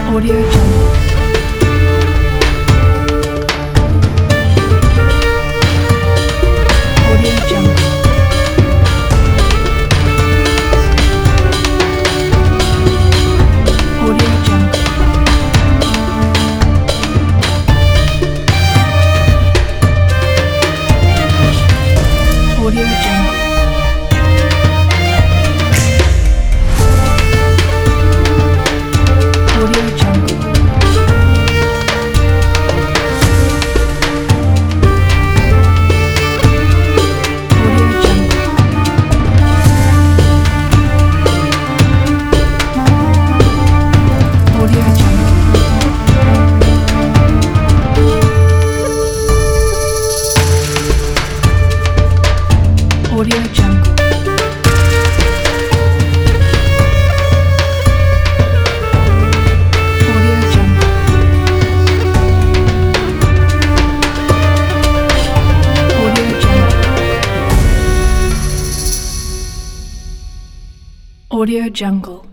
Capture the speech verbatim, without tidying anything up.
Audio Jungle. Audio Jungle. Audio Jungle. Audio Jungle. Audio Jungle. Audio Jungle. Audio Jungle. Audio Jungle. Audio Jungle.